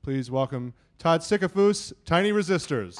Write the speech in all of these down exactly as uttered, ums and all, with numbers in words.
Please welcome Todd Sickafoose, Tiny Resistors.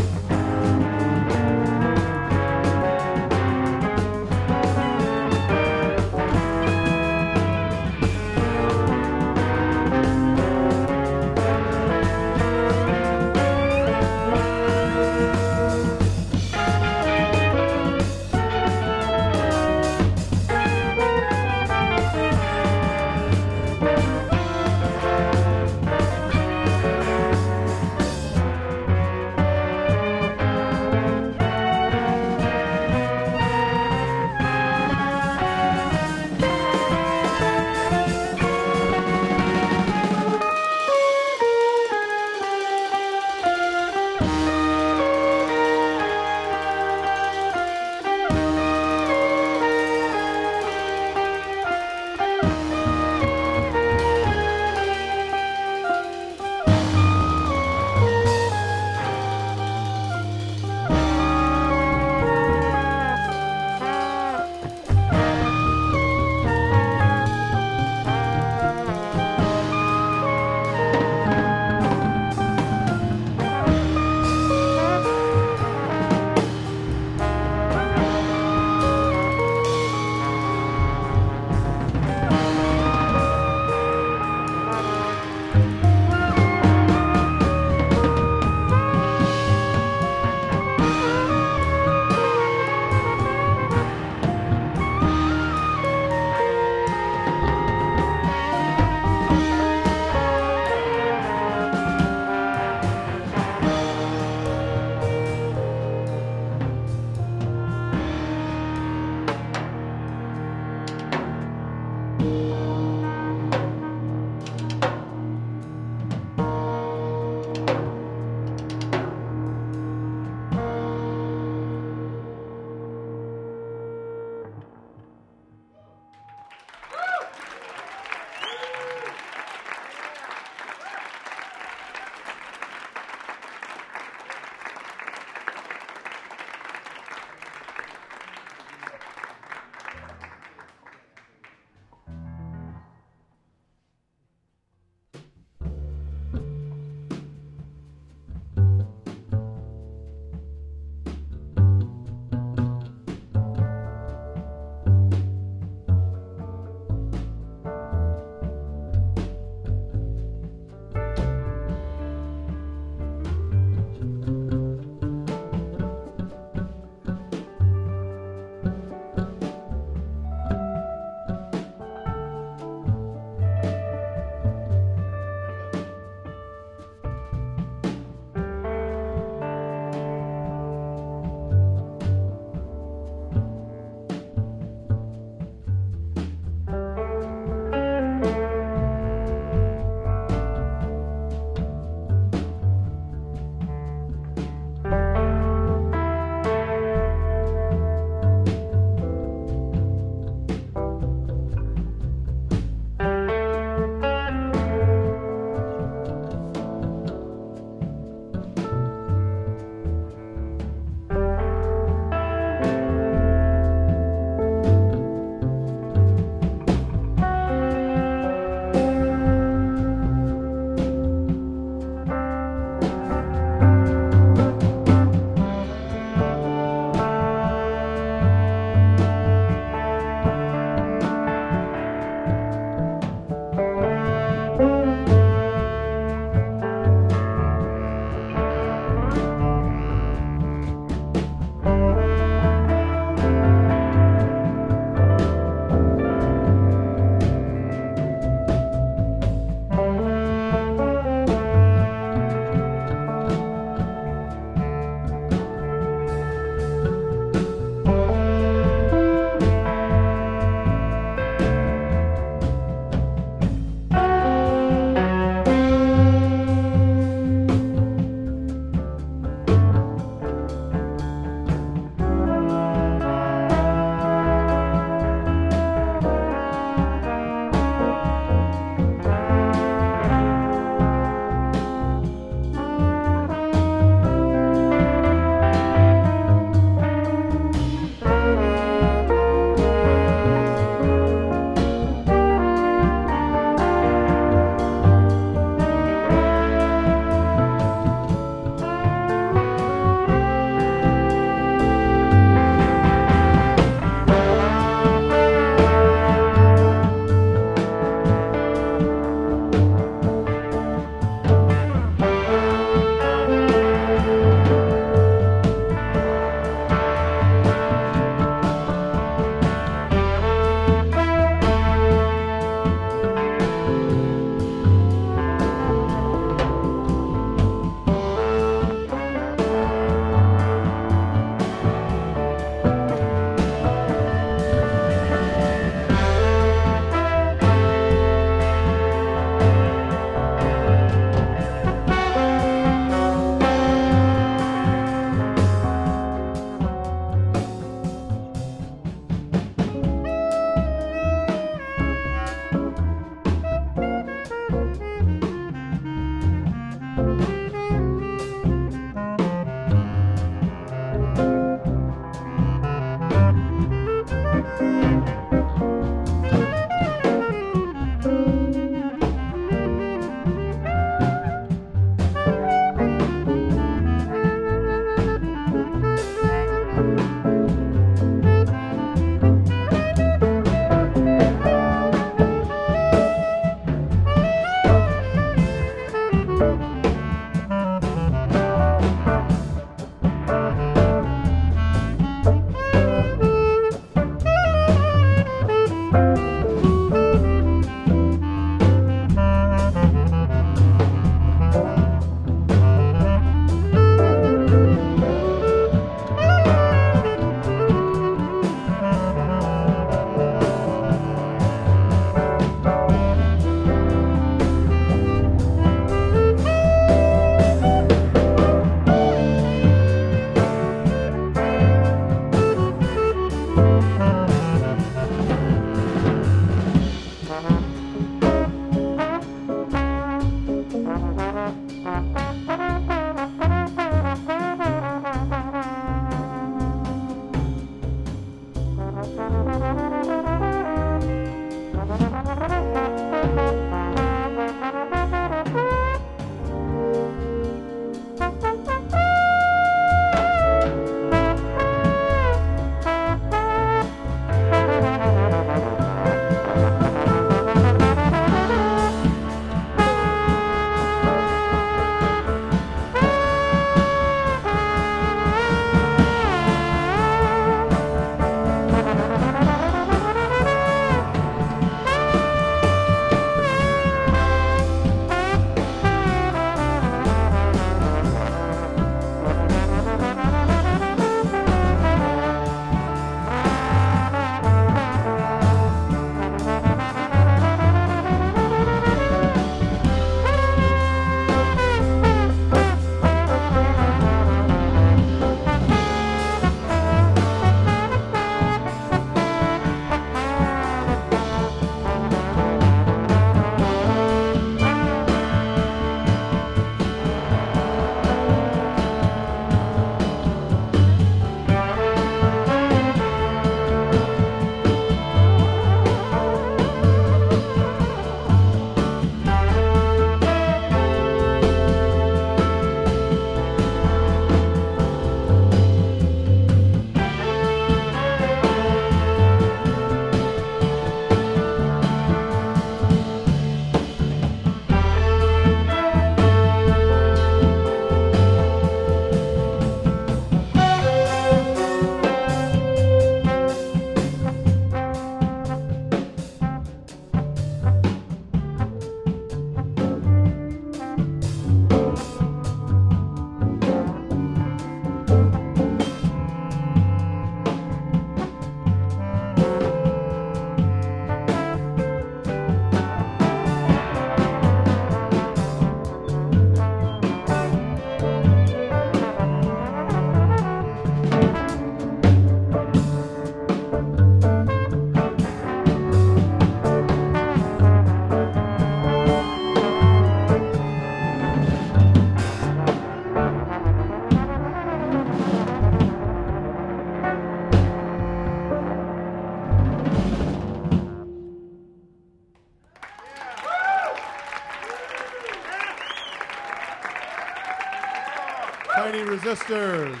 Tiny Resistors.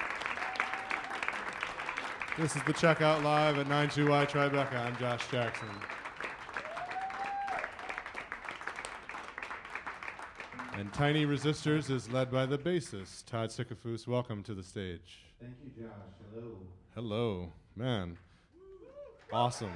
This is the Checkout Live at nine two Y Tribeca. I'm Josh Jackson. And Tiny Resistors is led by the bassist, Todd Sickafoose. Welcome to the stage. Thank you, Josh. Hello. Hello. Man. Awesome.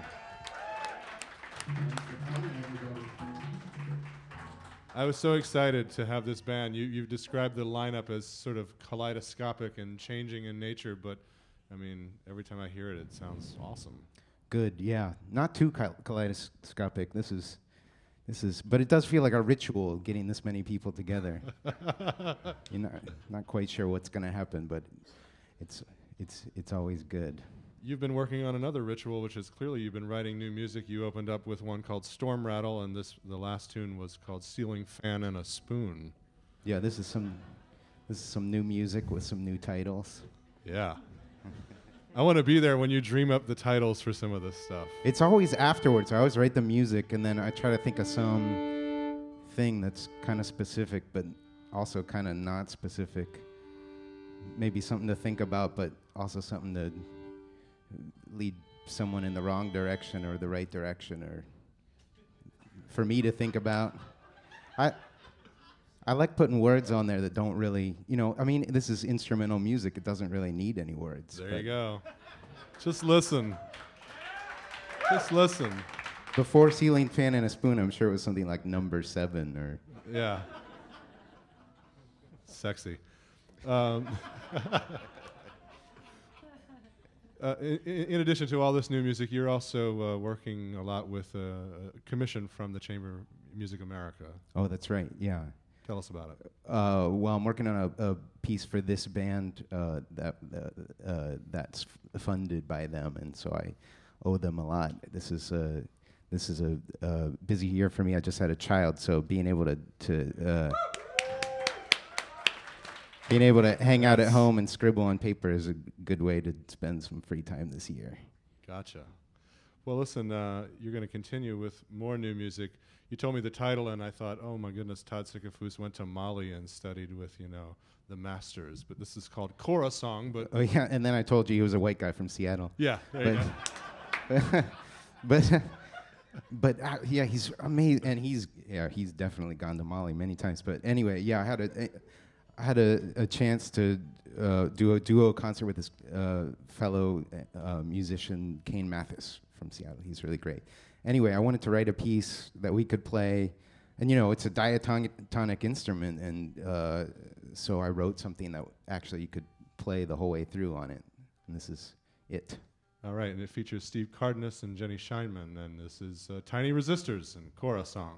I was so excited to have this band. You, you've described the lineup as sort of kaleidoscopic and changing in nature, but I mean, every time I hear it, it sounds awesome. Good, yeah. Not too kal- kaleidoscopic. This is, this is, but it does feel like a ritual getting this many people together. You're not, not quite sure what's going to happen, but it's, it's, it's always good. You've been working on another ritual, which is clearly you've been writing new music. You opened up with one called Storm Rattle, and this the last tune was called Ceiling Fan and a Spoon. Yeah, this is some, this is some new music with some new titles. Yeah. I want to be there when you dream up the titles for some of this stuff. It's always afterwards. I always write the music, and then I try to think of some thing that's kind of specific, but also kind of not specific. Maybe something to think about, but also something to lead someone in the wrong direction or the right direction, or for me to think about. I I like putting words on there that don't really, you know, I mean, this is instrumental music. It doesn't really need any words. There you go. Just listen. Just listen. Before Ceiling Fan and a Spoon, I'm sure it was something like Number Seven or... Yeah. Sexy. Um, uh, in, in addition to all this new music, you're also uh, working a lot with a commission from the Chamber of Music America. Oh, that's right, yeah. Tell us about it. Uh, well, I'm working on a, a piece for this band uh, that uh, uh, that's f- funded by them, and so I owe them a lot. This is a this is a, a busy year for me. I just had a child, so being able to to uh, being able to hang out at home and scribble on paper is a good way to spend some free time this year. Gotcha. Well, listen, uh, you're going to continue with more new music. You told me the title, and I thought, oh my goodness, Todd Sickafoose went to Mali and studied with, you know, the masters. But this is called Kora Song. But Oh yeah, and then I told you he was a white guy from Seattle. yeah, there you go. but but uh, yeah, he's amazing, and he's yeah, he's definitely gone to Mali many times. But anyway, yeah, I had a I had a, a chance to uh, do a duo concert with this uh, fellow uh, musician Kane Mathis from Seattle. He's really great. Anyway, I wanted to write a piece that we could play, and you know, it's a diatonic instrument, and uh, so I wrote something that actually you could play the whole way through on it, and this is it. All right, and it features Steve Cardenas and Jenny Scheinman, and this is uh, Tiny Resistors and Kora Song.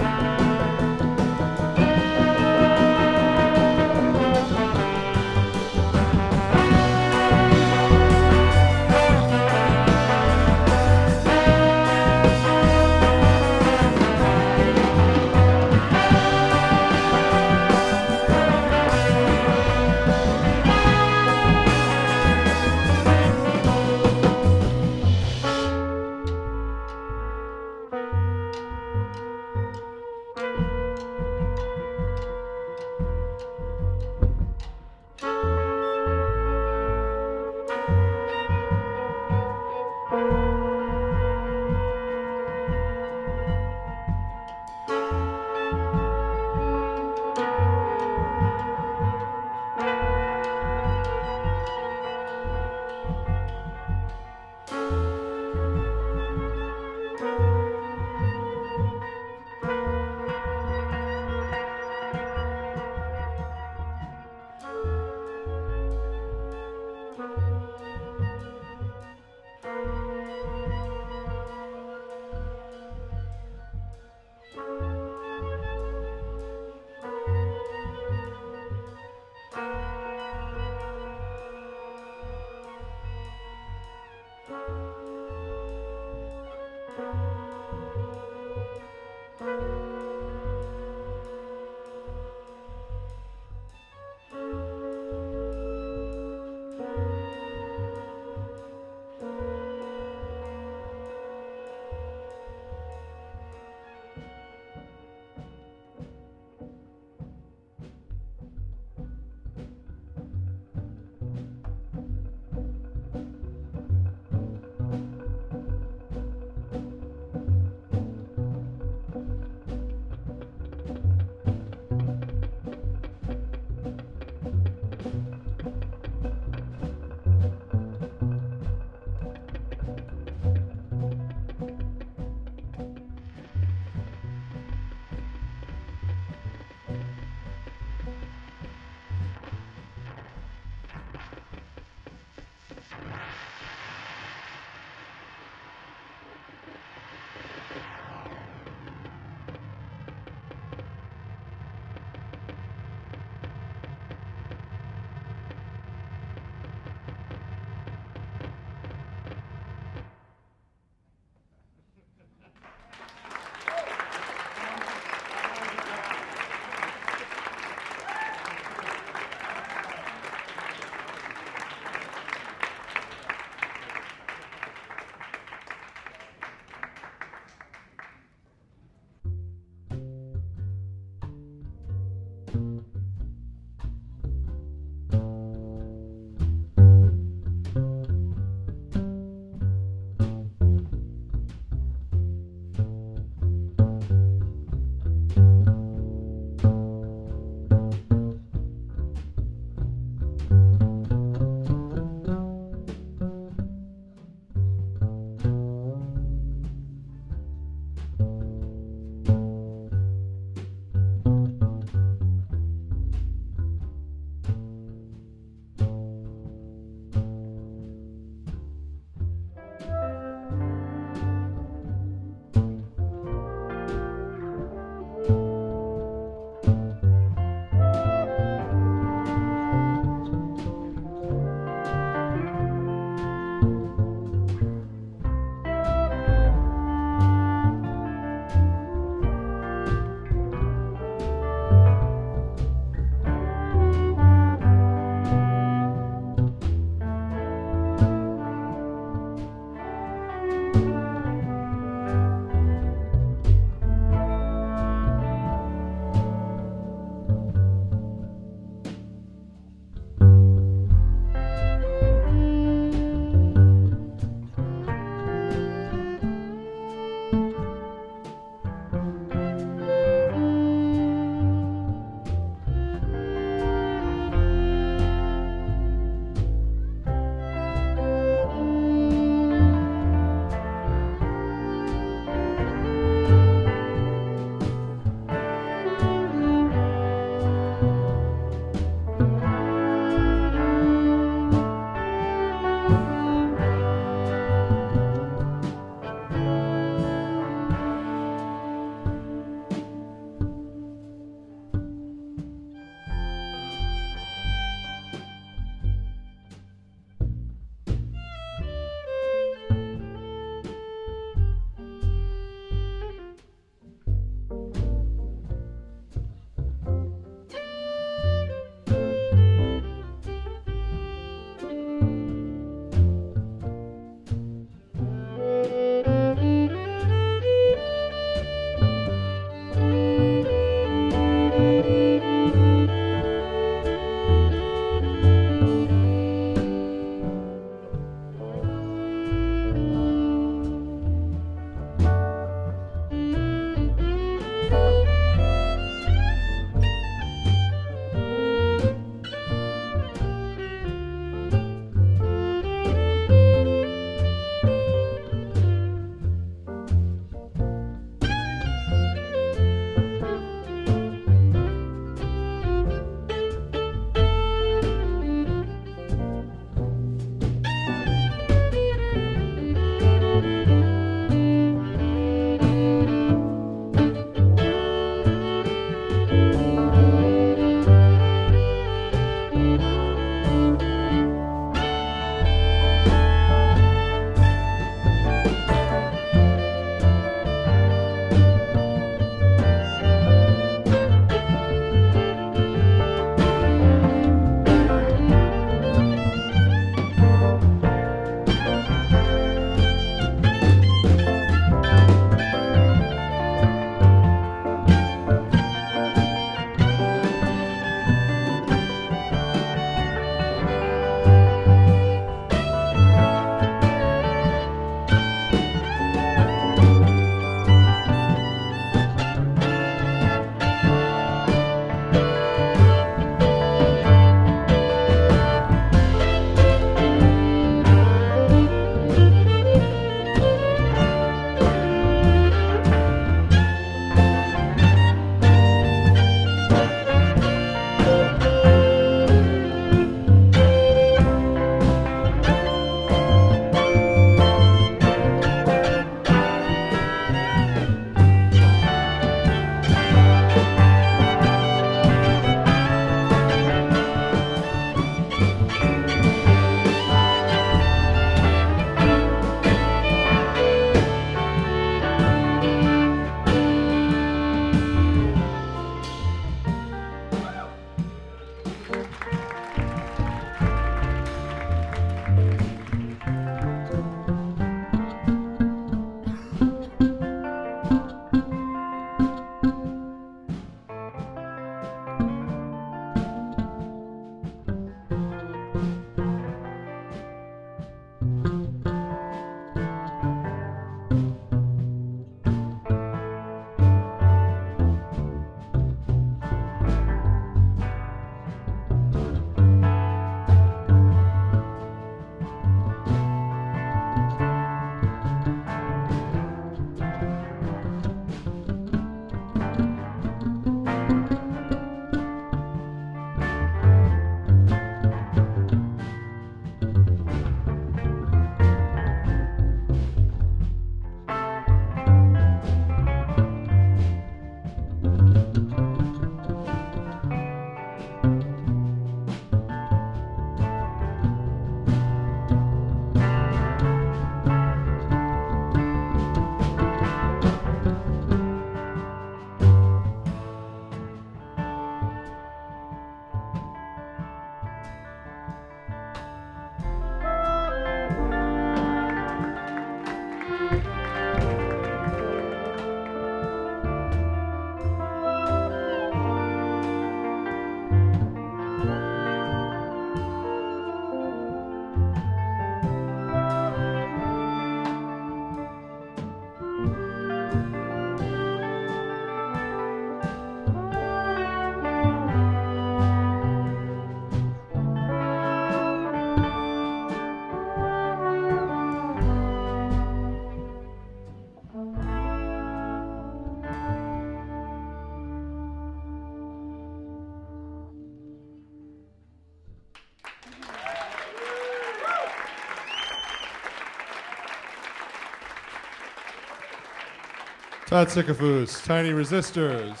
Todd Sycophus, Tiny Resistors.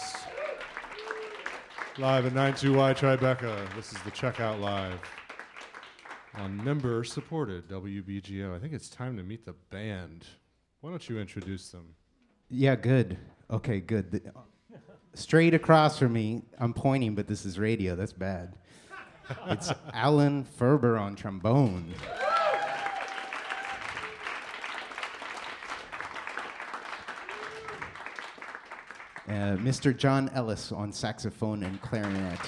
Live at ninety-two Y Tribeca. This is the Checkout Live on member-supported W B G O. I think it's time to meet the band. Why don't you introduce them? Yeah, good. Okay, good. The, straight across from me, I'm pointing, but this is radio. That's bad. It's Alan Ferber on trombone. Uh, Mister John Ellis on saxophone and clarinet.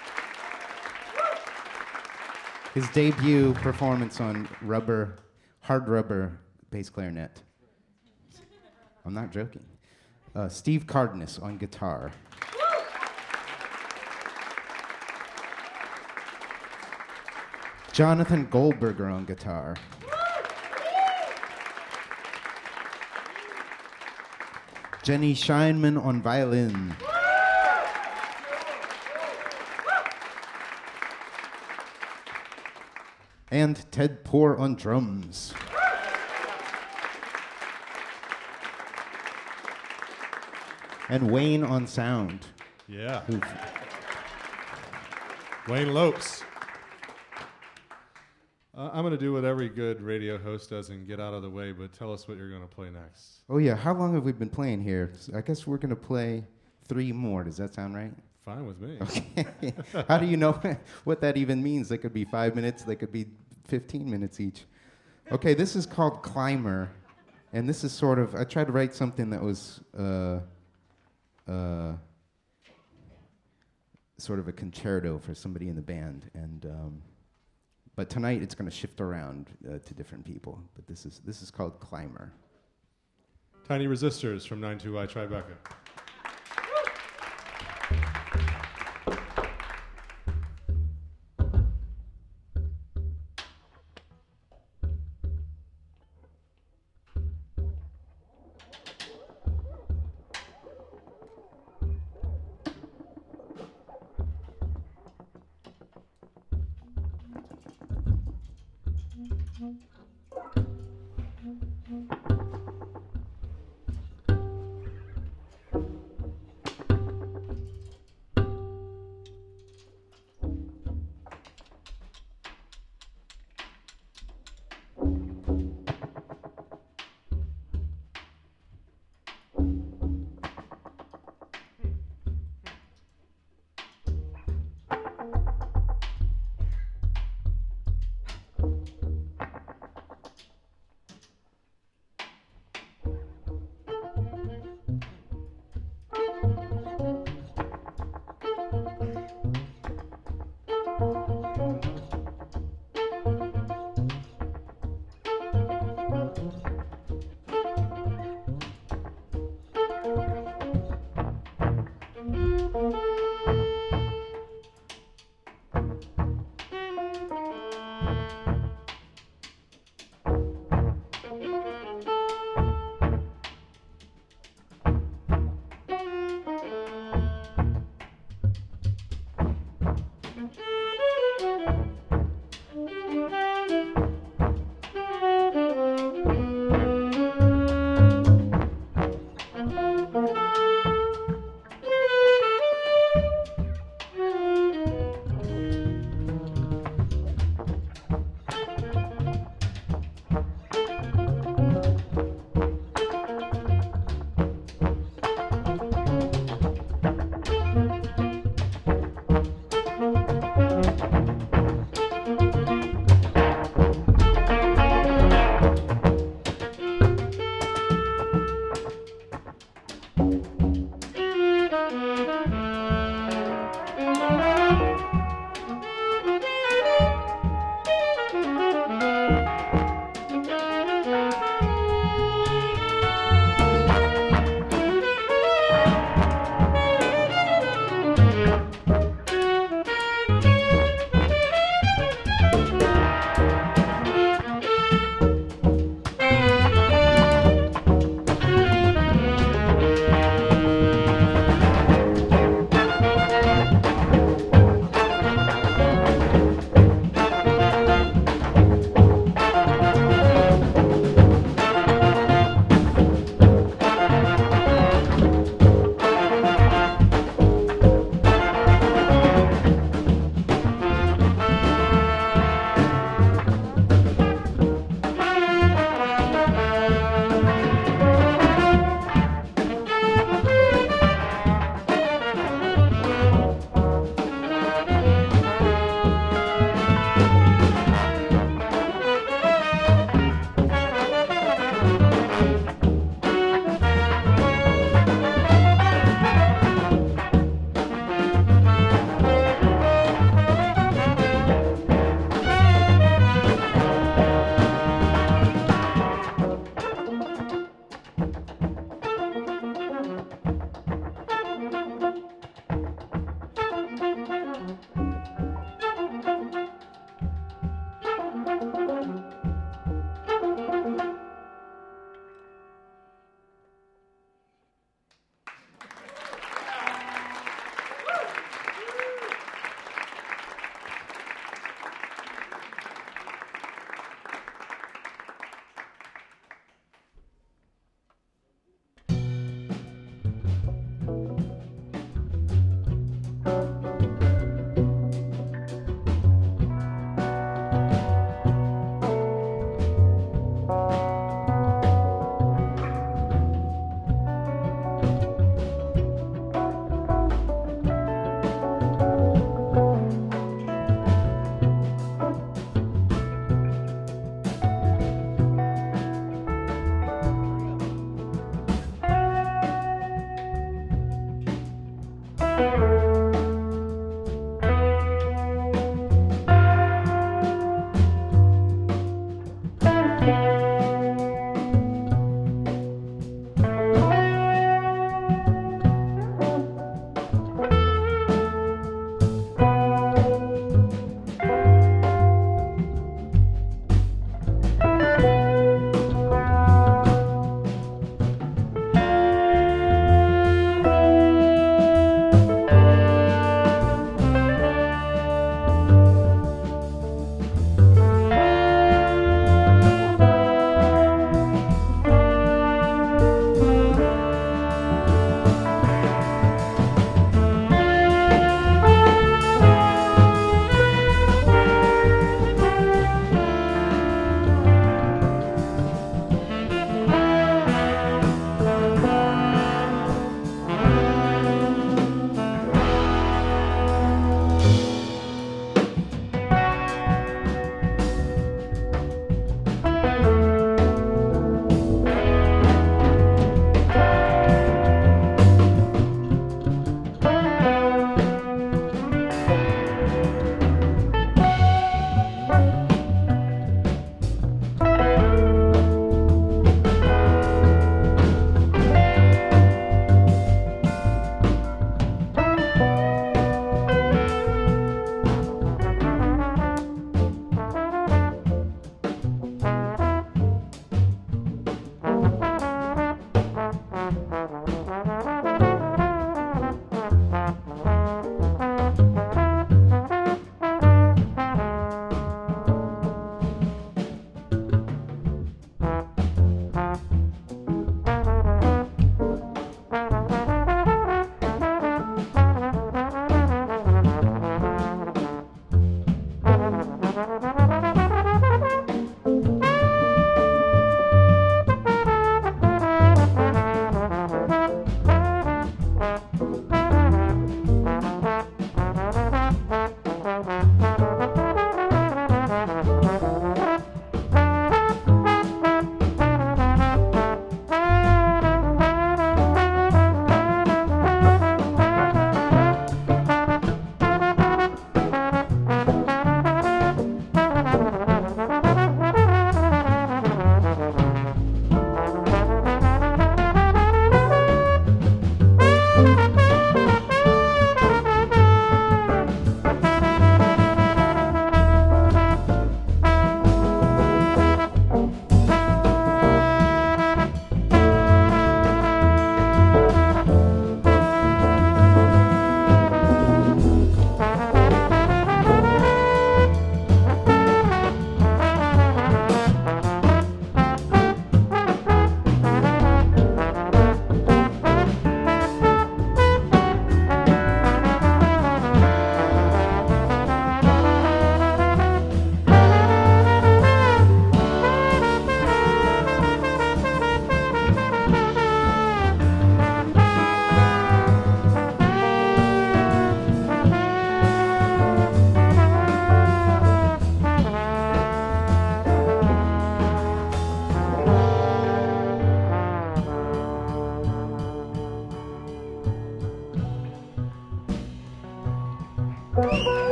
His debut performance on rubber, hard rubber bass clarinet. I'm not joking. Uh, Steve Cardenas on guitar. Jonathan Goldberger on guitar. Jenny Scheinman on violin. And Ted Poor on drums. And Wayne on sound. Yeah. Wayne Lopes. Uh, I'm going to do what every good radio host does and get out of the way, but tell us what you're going to play next. Oh, yeah. How long have we been playing here? I guess we're going to play three more. Does that sound right? Fine with me. Okay. How do you know what that even means? They could be five minutes. They could be fifteen minutes each. Okay, this is called Climber. And this is sort of, I tried to write something that was uh, uh, sort of a concerto for somebody in the band. And um, but tonight it's going to shift around uh, to different people. But this is this is called Climber. Tiny Resistors from ninety-two Y Tribeca.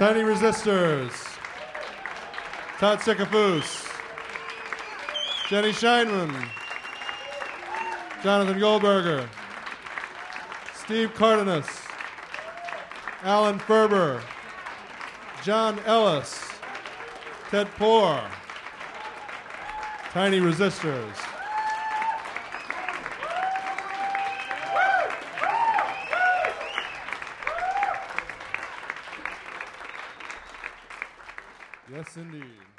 Tiny Resistors. Todd Sikafus. Jenny Scheinman. Jonathan Goldberger. Steve Cardenas. Alan Ferber. John Ellis. Ted Poor. Tiny Resistors. Yes, indeed.